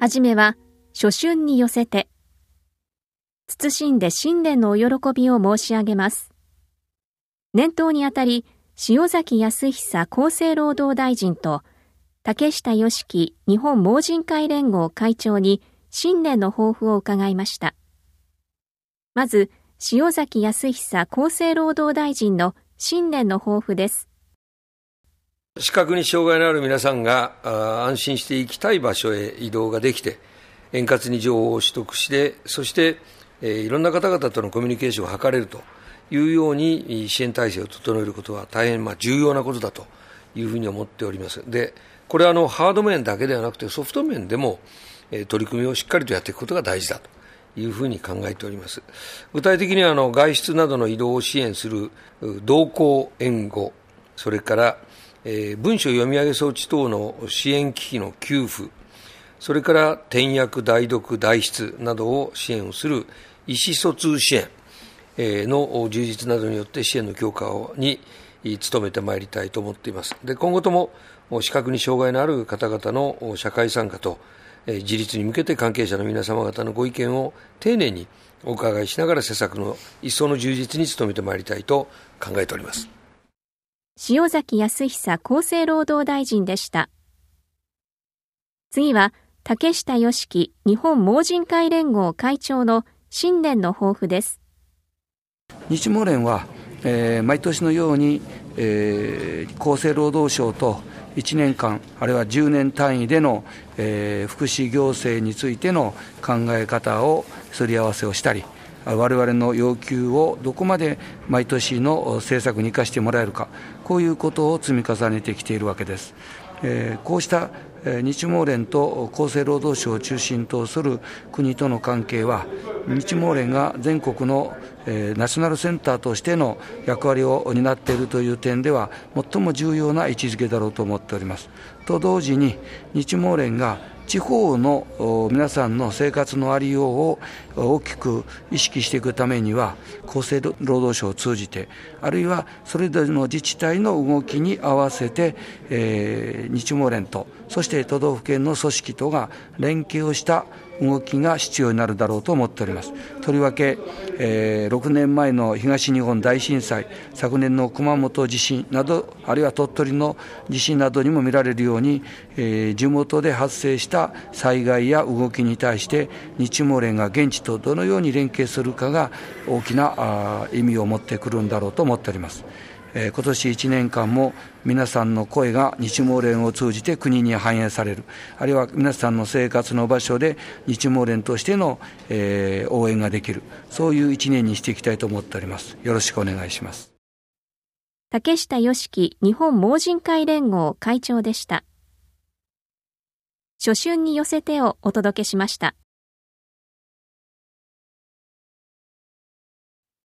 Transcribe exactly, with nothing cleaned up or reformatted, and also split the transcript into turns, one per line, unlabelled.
はじめは初春に寄せて、謹んで新年のお喜びを申し上げます。年頭にあたり、塩崎康久厚生労働大臣と竹下義樹日本盲人会連合会長に新年の抱負を伺いました。まず、塩崎康久厚生労働大臣の新年の抱負です。
視覚に障害のある皆さんが安心して行きたい場所へ移動ができて、円滑に情報を取得して、そして、えー、いろんな方々とのコミュニケーションを図れるというように支援体制を整えることは大変まあ重要なことだというふうに思っております。で、これはあのハード面だけではなくてソフト面でも、えー、取り組みをしっかりとやっていくことが大事だというふうに考えております。具体的にはあの外出などの移動を支援する同行援護、それからえー、文書読み上げ装置等の支援機器の給付、それから転訳、代読、代筆などを支援をする意思疎通支援、えー、の充実などによって支援の強化に努めてまいりたいと思っています。で、今後とも視覚に障害のある方々の社会参加と、えー、自立に向けて関係者の皆様方のご意見を丁寧にお伺いしながら施策の一層の充実に努めてまいりたいと考えております。
塩崎康久厚生労働大臣でした。次は竹下義樹日本盲人会連合会長の新年の抱負です。
日盲連は、えー、毎年のように、えー、厚生労働省といちねんかんあるいはじゅうねん単位での、えー、福祉行政についての考え方をすり合わせをしたり、我々の要求をどこまで毎年の政策に生かしてもらえるか、こういうことを積み重ねてきているわけです。えー、こうした日盲連と厚生労働省を中心とする国との関係は、日盲連が全国の、えー、ナショナルセンターとしての役割を担っているという点では最も重要な位置づけだろうと思っております。と同時に、日盲連が地方の皆さんの生活のありようを大きく意識していくためには、厚生労働省を通じて、あるいはそれぞれの自治体の動きに合わせて、えー、日盲連と、そして都道府県の組織とが連携をした動きが必要になるだろうと思っております。とりわけ、えー、ろくねんまえの東日本大震災、昨年の熊本地震など、あるいは鳥取の地震などにも見られるように、えー、地元で発生した災害や動きに対して日盲連が現地とどのように連携するかが大きなあ意味を持ってくるんだろうと思っております。えー、今年いちねんかんも皆さんの声が日盲連を通じて国に反映される、あるいは皆さんの生活の場所で日盲連としての、えー、応援ができる、そういういちねんにしていきたいと思っております。よろしくお願いします。
竹下義樹日本盲人会連合会長でした。初春に寄せてをお届けしました。